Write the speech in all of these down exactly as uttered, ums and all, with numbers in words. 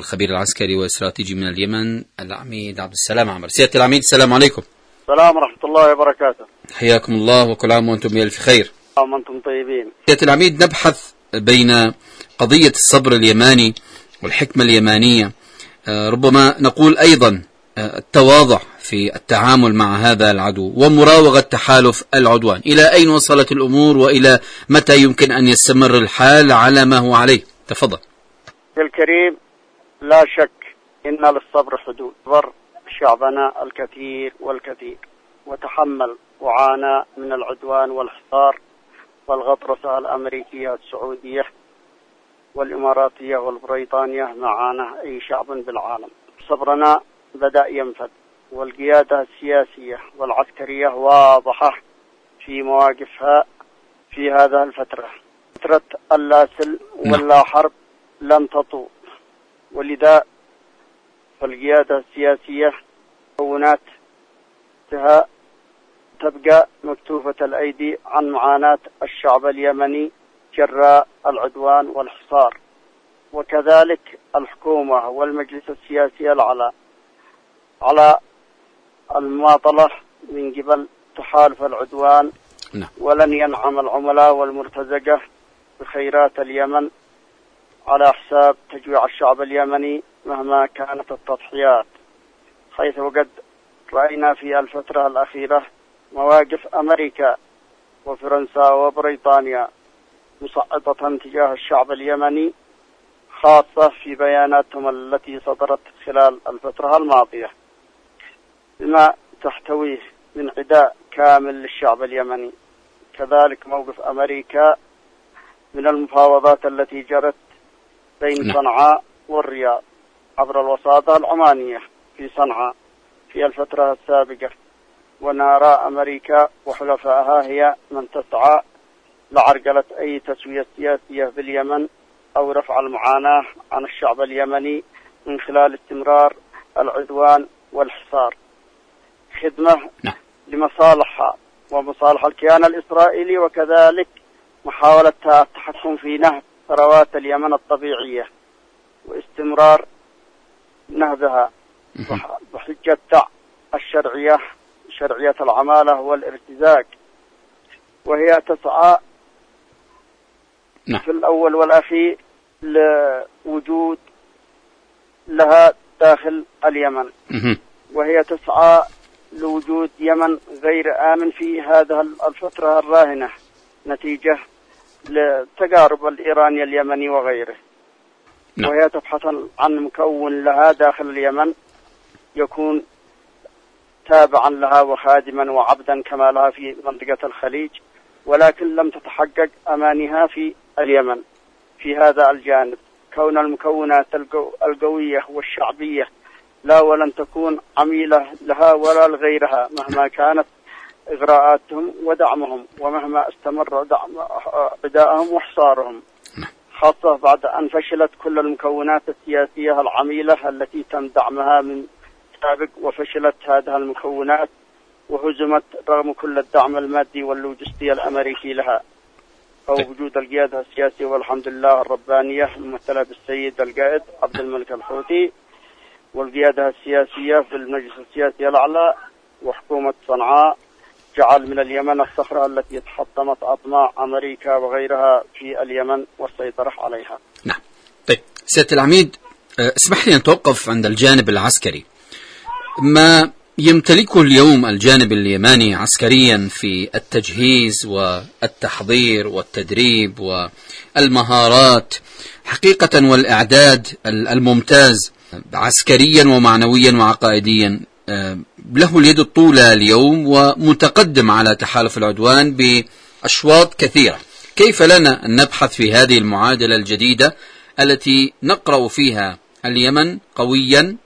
الخبير العسكري والاستراتيجي من اليمن العميد عبد السلام عمر. سيادة العميد السلام عليكم. السلام ورحمة الله وبركاته. حياكم الله وكل عام وأنتم بألف خير. وأنتم طيبين. سيادة العميد، نبحث بين قضية الصبر اليماني والحكمة اليمانية، ربما نقول أيضا التواضع في التعامل مع هذا العدو ومراوغة تحالف العدوان. إلى أين وصلت الأمور وإلى متى يمكن أن يستمر الحال على ما هو عليه؟ تفضل. الكريم، لا شك إن للصبر حدود. صبر شعبنا الكثير والكثير وتحمل وعانى من العدوان والحصار والغطرسة الأمريكية السعودية والإماراتية والبريطانية معانا أي شعب بالعالم. صبرنا بدأ ينفذ، والقيادة السياسية والعسكرية واضحة في مواقفها في هذا الفترة. فترة اللا سلم ولا حرب لن تطول، ولذا فالقيادة السياسية مكوناتها تبقى مكتوفة الأيدي عن معاناة الشعب اليمني جراء العدوان والحصار، وكذلك الحكومة والمجلس السياسي الأعلى على المماطلة من قبل تحالف العدوان. ولن ينعم العملاء والمرتزقة بخيرات اليمن على حساب تجويع الشعب اليمني مهما كانت التضحيات، حيث وقد رأينا في الفترة الأخيرة مواقف أمريكا وفرنسا وبريطانيا مسقطة تجاه الشعب اليمني، خاصة في بياناتهم التي صدرت خلال الفترة الماضية بما تحتويه من عداء كامل للشعب اليمني. كذلك موقف أمريكا من المفاوضات التي جرت بين صنعاء والرياض عبر الوساطة العمانية في صنعاء في الفترة السابقة، ونرى أمريكا وحلفائها هي من تسعى لعرقلة أي تسوية سياسية باليمن أو رفع المعاناة عن الشعب اليمني من خلال استمرار العدوان والحصار، خدمة لمصالحها ومصالح الكيان الإسرائيلي، وكذلك محاولة التحكم في نهب ثروات اليمن الطبيعية واستمرار نهبها بحجة الشرعية شرعية العمالة والارتزاق، وهي تسعى في الأول والأخير لوجود لها داخل اليمن، وهي تسعى لوجود يمن غير آمن في هذه الفترة الراهنة نتيجة لتقارب الإيراني اليمني وغيره. وهي تبحث عن مكون لها داخل اليمن يكون تابعا لها وخادما وعبدا كما لها في منطقة الخليج، ولكن لم تتحقق أمانها في اليمن في هذا الجانب، كون المكونات القوية والشعبية لا ولن تكون عميلة لها ولا لغيرها مهما كانت إغراءاتهم ودعمهم ومهما استمر دعم عدائهم وحصارهم، خاصة بعد أن فشلت كل المكونات السياسية العميلة التي تم دعمها من سابق، وفشلت هذه المكونات وهزمت رغم كل الدعم المادي واللوجستي الأمريكي لها، أو وجود القيادة السياسية والحمد لله الربانية الممثلة بالسيد القائد عبد الملك الحوثي، والقيادة السياسية في المجلس السياسي الأعلى وحكومة صنعاء جعل من اليمن الصخرة التي تحطمت أطماع أمريكا وغيرها في اليمن والسيطرة عليها. نعم. طيب سيادة العميد، اسمح لي أن نتوقف عند الجانب العسكري. ما يمتلكه اليوم الجانب اليماني عسكريا في التجهيز والتحضير والتدريب والمهارات حقيقة والإعداد الممتاز عسكريا ومعنويا وعقائديا، له اليد الطولى اليوم ومتقدم على تحالف العدوان بأشواط كثيرة. كيف لنا أن نبحث في هذه المعادلة الجديدة التي نقرأ فيها اليمن قويا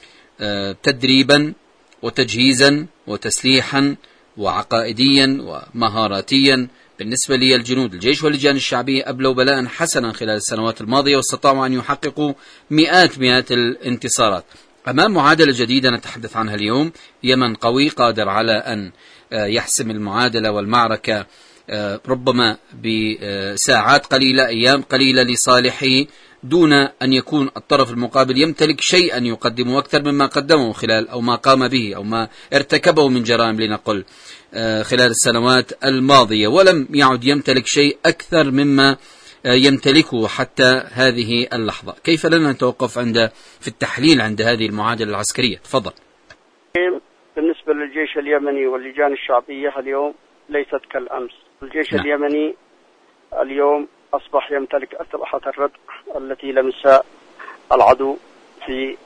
تدريبا وتجهيزا وتسليحا وعقائديا ومهاراتيا؟ بالنسبة لي الجنود الجيش واللجان الشعبية أبلوا بلاء حسنا خلال السنوات الماضية واستطاعوا أن يحققوا مئات مئات الانتصارات. أمام معادلة جديدة نتحدث عنها اليوم، يمن قوي قادر على أن يحسم المعادلة والمعركة ربما بساعات قليلة أيام قليلة لصالحه دون أن يكون الطرف المقابل يمتلك شيئا يقدمه أكثر مما قدمه خلال أو ما قام به أو ما ارتكبه من جرائم لنقل خلال السنوات الماضية، ولم يعد يمتلك شيء أكثر مما يمتلكه حتى هذه اللحظة. كيف لنا نتوقف عند في التحليل عند هذه المعادلة العسكرية؟ تفضل. بالنسبة للجيش اليمني واللجان الشعبية اليوم ليست كالأمس. الجيش نعم. اليمني اليوم أصبح يمتلك أسلحة الردع التي لمسها العدو في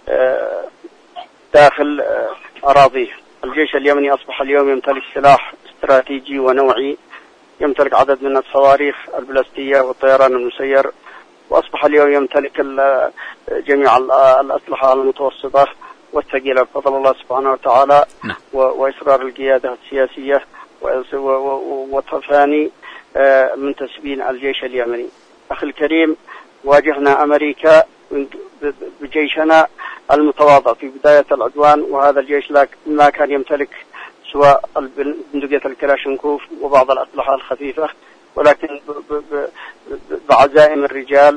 داخل أراضيه. الجيش اليمني أصبح اليوم يمتلك سلاح استراتيجي ونوعي، يمتلك عدد من الصواريخ البلاستية والطيران المسير، وأصبح اليوم يمتلك جميع الأسلحة المتوسطة والثقيلة بفضل الله سبحانه وتعالى وإصرار القيادة السياسية وتفاني منتسبين الجيش اليمني. أخي الكريم، واجهنا أمريكا بجيشنا المتواضع في بداية العدوان، وهذا الجيش ما كان يمتلك سواء بندقية الكلاشنكوف وبعض الأسلحة الخفيفة، ولكن بعزائم الرجال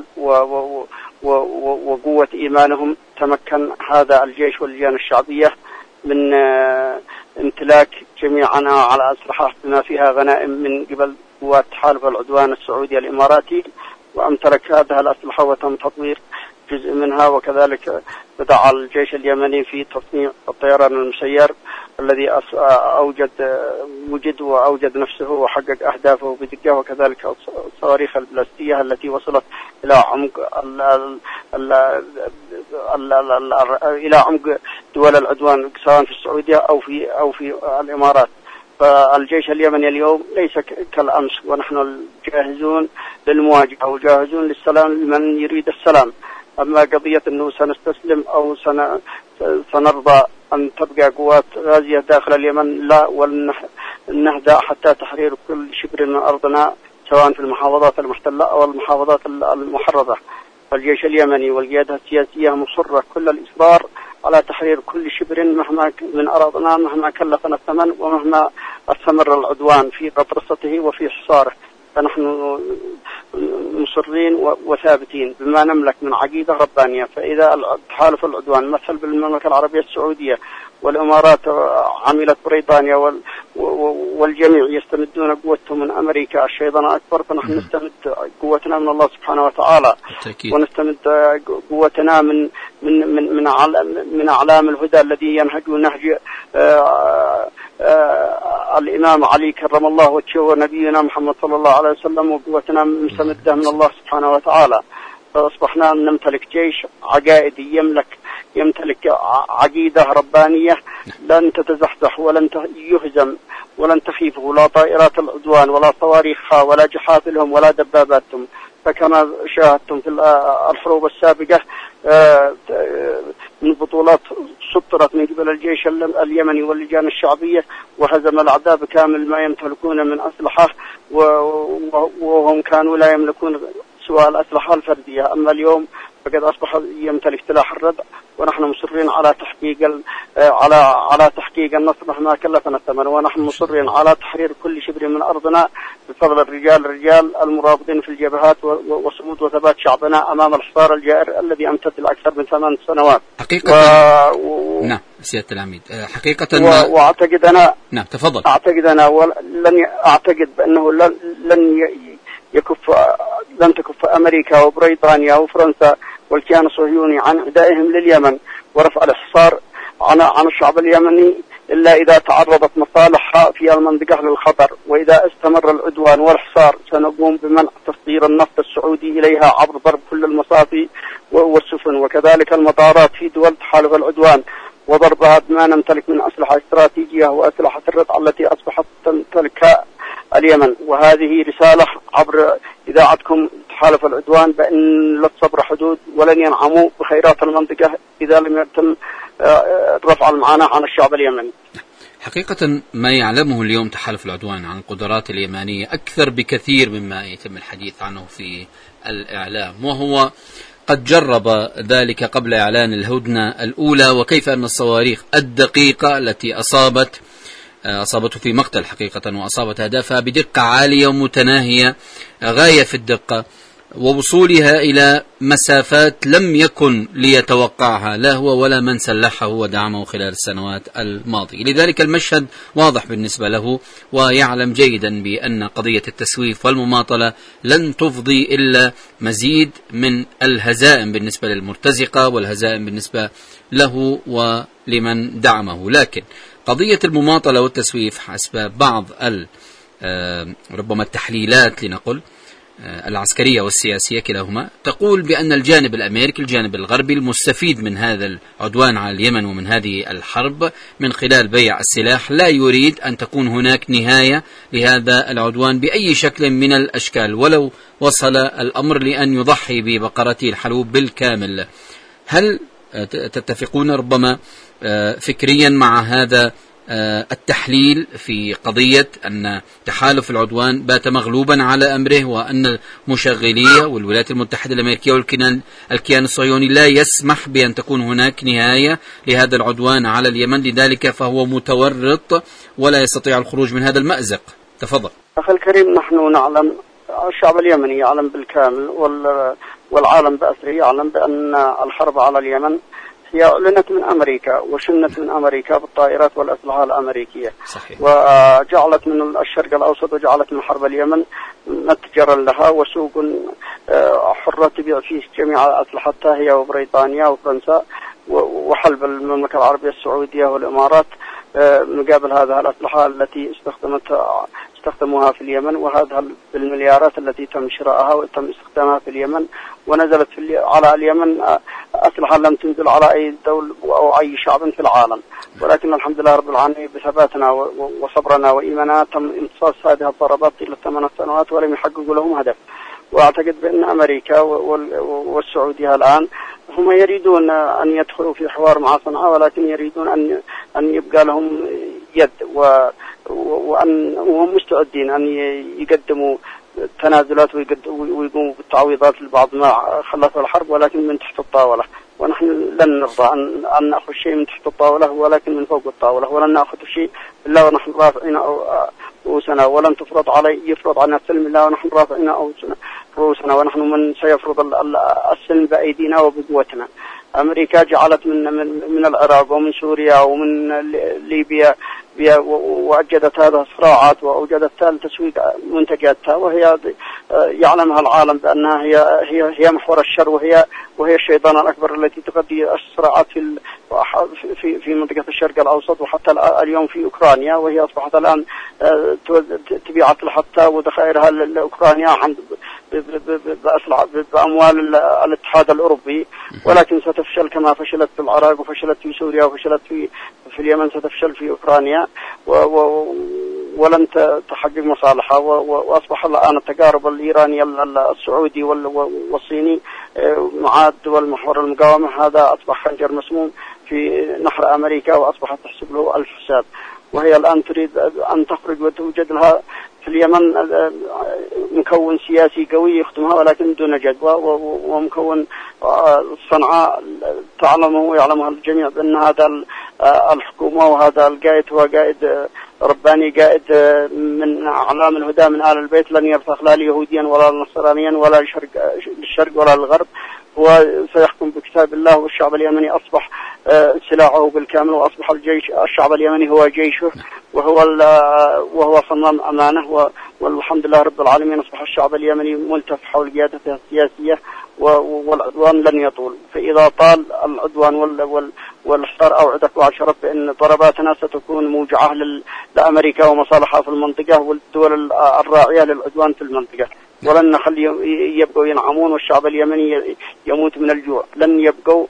وقوة إيمانهم تمكن هذا الجيش واللجان الشعبية من امتلاك جميع أنواع الأسلحة بما فيها غنائم من قبل قوات تحالف العدوان السعودي الإماراتي، وامتلك هذه الأسلحة وتم تطوير جزء منها. وكذلك بدأ الجيش اليمني في تصنيع الطيران المسير الذي أوجد وجد وأوجد نفسه وحقق أهدافه بدقة، وكذلك الصواريخ البلاستية التي وصلت إلى عمق ال ال ال ال ال إلى عمق دول العدوان سواء في السعودية أو في أو في الإمارات. فالجيش اليمني اليوم ليس كالأمس، ونحن جاهزون للمواجهة وجاهزون للسلام لمن يريد السلام. أما قضية أنه سنستسلم أو سن سنرضى أن تبقى قوات غازية داخل اليمن، لا، ولنهدأ حتى تحرير كل شبر من أرضنا سواء في المحافظات المحتلة أو المحافظات المحررة. فالجيش اليمني والقيادة السياسية مصرة كل الإصرار على تحرير كل شبر مهما من أراضنا، مهما كلفنا الثمن ومهما استمر العدوان في قطرسته وفي حصاره. فنحن مصرين وثابتين بما نملك من عقيدة ربانية. فإذا تحالف العدوان مثل بالمملكة العربية السعودية والإمارات عملت بريطانيا والجميع يستمدون قوتهم من أمريكا الشيطان أكبر، فنحن نستمد قوتنا من الله سبحانه وتعالى، ونستمد قوتنا من من من من, من أعلام الهدى الذي ينهج نهج آآ آآ الإمام علي كرم الله وجهه ونبينا محمد صلى الله عليه وسلم، وقوتنا مستمدة من الله سبحانه وتعالى. فأصبحنا نمتلك جيش عقائدي يملك يمتلك عقيدة ربانية لن تتزحزح ولن يهزم ولن تخيفه لا طائرات العدوان ولا صواريخها ولا جحافلهم ولا دباباتهم. فكما شاهدتم في الحروب السابقة من بطولات سطرت من قبل الجيش اليمني واللجان الشعبية وهزم الأعداء بكامل ما يمتلكون من أسلحة، وهم كانوا لا يملكون سواء الأسلحة الفردية. أما اليوم فقد أصبح يمتلك سلاح الردع، ونحن مصرين على تحقيق على على تحقيق النصر مهما كلفنا الثمن، ونحن مصرين على تحرير كل شبر من أرضنا بفضل الرجال الرجال المرابطين في الجبهات وصمود وثبات شعبنا أمام الحصار الجائر الذي أمتد لأكثر من ثمان سنوات. حقيقة و... و... نعم سيادة العميد، حقيقة و... وأعتقد أنا نعم تفضل. أعتقد أنا ولن أعتقد بأنه لن لن يكف لن تكف أمريكا وبريطانيا وفرنسا والكيان الصهيوني عن أعدائهم لليمن ورفع الحصار عن عن الشعب اليمني إلا إذا تعرضت مصالحها في المنطقة للخطر. وإذا استمر العدوان والحصار سنقوم بمنع تصدير النفط السعودي إليها عبر ضرب كل المصافي والسفن وكذلك المطارات في دول تحالف العدوان، وضربها بما نمتلك من أسلحة استراتيجية وأسلحة الردع التي أصبحت تمتلكها اليمن. وهذه رسالة عبر إذاعتكم تحالف العدوان بأن للصبر حدود ولن ينعموا بخيرات المنطقة إذا لم يتم رفع المعاناة عن الشعب اليمني. حقيقة ما يعلمه اليوم تحالف العدوان عن القدرات اليمانية أكثر بكثير مما يتم الحديث عنه في الإعلام، وهو قد جرب ذلك قبل إعلان الهدنة الأولى، وكيف أن الصواريخ الدقيقة التي أصابت أصابته في مقتل حقيقة وأصابت أهدافها بدقة عالية ومتناهية غاية في الدقة، ووصولها إلى مسافات لم يكن ليتوقعها لا هو ولا من سلحه ودعمه خلال السنوات الماضية. لذلك المشهد واضح بالنسبة له، ويعلم جيدا بأن قضية التسويف والمماطلة لن تفضي إلا مزيد من الهزائم بالنسبة للمرتزقة والهزائم بالنسبة له ولمن دعمه. لكن قضية المماطلة والتسويف حسب بعض ربما التحليلات لنقل العسكرية والسياسية كلاهما تقول بأن الجانب الأمريكي الجانب الغربي المستفيد من هذا العدوان على اليمن ومن هذه الحرب من خلال بيع السلاح لا يريد أن تكون هناك نهاية لهذا العدوان بأي شكل من الأشكال، ولو وصل الأمر لأن يضحي ببقرته الحلوب بالكامل. هل تتفقون ربما فكريا مع هذا التحليل في قضية أن تحالف العدوان بات مغلوبا على أمره، وأن المشغلية والولايات المتحدة الأمريكية والكيان الصهيوني لا يسمح بأن تكون هناك نهاية لهذا العدوان على اليمن، لذلك فهو متورط ولا يستطيع الخروج من هذا المأزق؟ تفضل. أخي الكريم، نحن نعلم، الشعب اليمني يعلم بالكامل والعالم بأسره يعلم بأن الحرب على اليمن هي أعلنت من أمريكا وشنت من أمريكا بالطائرات والأسلحة الأمريكية. صحيح. وجعلت من الشرق الأوسط وجعلت من حرب اليمن متجرا لها وسوق حرة تبيع فيه جميع أسلحتها هي وبريطانيا وفرنسا وحلب المملكة العربية السعودية والإمارات مقابل هذه الأسلحة التي استخدمتها استخدموها في اليمن، وهذا بالمليارات التي تم شرائها وتم استخدامها في اليمن، ونزلت في على اليمن أسلحة لم تنزل على أي دولة أو أي شعب في العالم. ولكن الحمد لله رب العالمين بثباتنا وصبرنا وإيماننا تم امتصاص هذه الضربات إلى ثمان سنوات ولم يحققوا لهم هدف. وأعتقد بأن أمريكا والسعودية الآن هم يريدون أن يدخلوا في حوار مع صنعاء، ولكن يريدون أن أن يبقى لهم يد وأن وهم مستعدين أن يقدموا تنازلات ويقوموا بالتعويضات لبعض ما خلته الحرب، ولكن من تحت الطاولة. ونحن لن نرضى أن أن نأخذ شيء من تحت الطاولة ولكن من فوق الطاولة، ولن نأخذ شيء إلا ونحن رافعين رؤوسنا، ولن تفرض علي يفرض علينا السلم إلا ونحن رافعين رؤوسنا، ونحن من سيفرض السلم بأيدينا وبقوتنا. أمريكا جعلت من من من العراق ومن سوريا ومن ليبيا وأجدت هذه الصراعات وأوجدت تسويق منتجاتها، وهي يعلمها العالم بأنها هي هي هي محور الشر، وهي وهي الشيطان الأكبر التي تقضي الصراعات في في في منطقة الشرق الأوسط وحتى اليوم في أوكرانيا، وهي أصبحت الآن تبيع أسلحتها وذخائرها لأوكرانيا عند بأموال الاتحاد الأوروبي، ولكن ستفشل كما فشلت في العراق وفشلت في سوريا وفشلت في في اليمن، ستفشل في أوكرانيا ولن تحقق مصالحها. وأصبح الآن التجارب الإيراني السعودي والصيني مع دول محور المقاومة هذا أصبح خنجر مسموم في نحر أمريكا، وأصبحت تحسب له ألف حساب. وهي الآن تريد أن تخرج وتوجد لها في اليمن مكون سياسي قوي يخدمها ولكن دون جدوى، ومكون صنعاء تعلمه ويعلمها الجميع بأن هذا الحكومة وهذا القائد هو قائد رباني، قائد من أعلام الهدى من آل البيت، لن يرتخ لا ليهوديا ولا نصرانيا ولا للشرق ولا للغرب، هو سيحكم بكتاب الله. والشعب اليمني أصبح سلاحه بالكامل، وأصبح الجيش الشعب اليمني هو جيشه وهو وهو صمام أمانه، والحمد لله رب العالمين أصبح الشعب اليمني ملتف حول قيادته السياسية، والعدوان لن يطول. فإذا طال العدوان والحصار أوعدك وعشرت بأن ضرباتنا ستكون موجعة لأمريكا ومصالحها في المنطقة والدول الراعية للعدوان في المنطقة، ولن نخليهم يبقوا ينعمون والشعب اليمني يموت من الجوع. لن يبقوا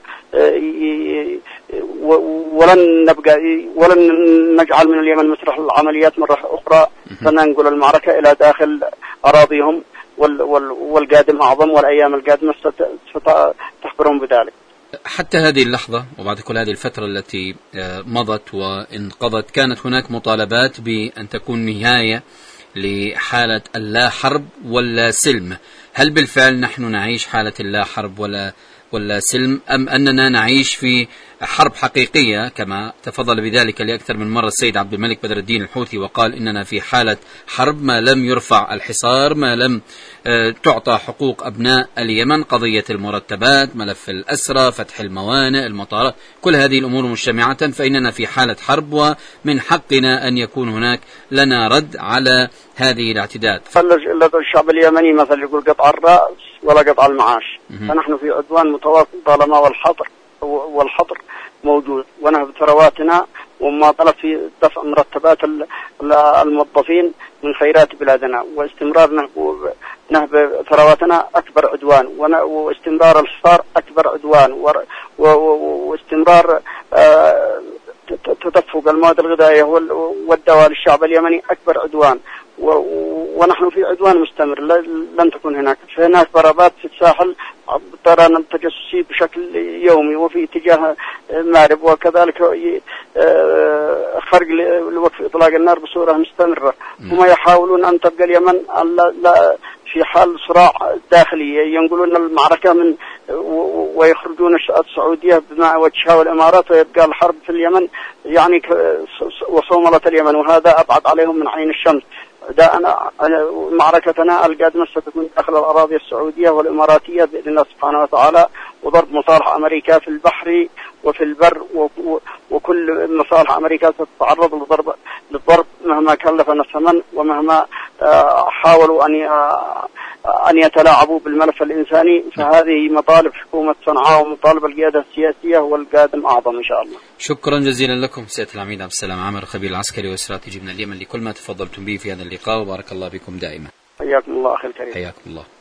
ولن نبقى ولن نجعل من اليمن مسرح العمليات مرة أخرى، فننقل المعركة إلى داخل أراضيهم، والقادم أعظم والأيام القادمة ستخبرهم بذلك. حتى هذه اللحظة وبعد كل هذه الفترة التي مضت وانقضت كانت هناك مطالبات بأن تكون نهاية لحالة اللا حرب ولا سلم. هل بالفعل نحن نعيش حالة اللا حرب ولا ولا سلم، أم أننا نعيش في حرب حقيقية كما تفضل بذلك لأكثر من مرة السيد عبد الملك بدر الدين الحوثي، وقال إننا في حالة حرب ما لم يرفع الحصار، ما لم تعطى حقوق أبناء اليمن، قضية المرتبات، ملف الأسرى، فتح الموانئ، المطارات، كل هذه الأمور مجتمعة، فإننا في حالة حرب ومن حقنا أن يكون هناك لنا رد على هذه الاعتداءات. الشعب اليمني مثلا يقول قطع الرأس ولا قطع المعاش، فنحن في عدوان متواصل طالما والحظر والحظر موجود، ونهب ثرواتنا ومماطلة في دفع مرتبات الموظفين من خيرات بلادنا، واستمرار نهب ثرواتنا أكبر عدوان، واستمرار الحصار أكبر عدوان، واستمرار تدفق المواد الغذائية والدواء للشعب اليمني أكبر عدوان، ونحن في عدوان مستمر. لن تكون هناك هناك ضربات في الساحل، طيران التجسسي بشكل يومي، وفي اتجاه مأرب، وكذلك خرق لوقف إطلاق النار بصورة مستمرة. هم يحاولون أن تبقى اليمن في حال صراع داخلي، ينقلون المعركة من ويخرجون السعودية بما وجهها والإمارات، ويبقى الحرب في اليمن يعني وصوملة اليمن، وهذا أبعد عليهم من عين الشمس. أنا معركتنا القادمة ستكون داخل الأراضي السعودية والإماراتية بإذن الله سبحانه وتعالى، وضرب مصالح أمريكا في البحر وفي البر، وكل مصالح أمريكا ستتعرض للضرب للضرب مهما كلفنا الثمن، ومهما حاولوا أن أن يتلاعبوا بالملف الإنساني. فهذه مطالب حكومة صنعاء ومطالب القيادة السياسية، والقادم أعظم إن شاء الله. شكرا جزيلا لكم سيادة العميد عبد السلام عامر، خبير العسكري واستراتيجي من اليمن، لكل ما تفضلتم به في هذا اللقاء، وبارك الله بكم دائما. حياكم الله أخي الكريم. حياكم الله.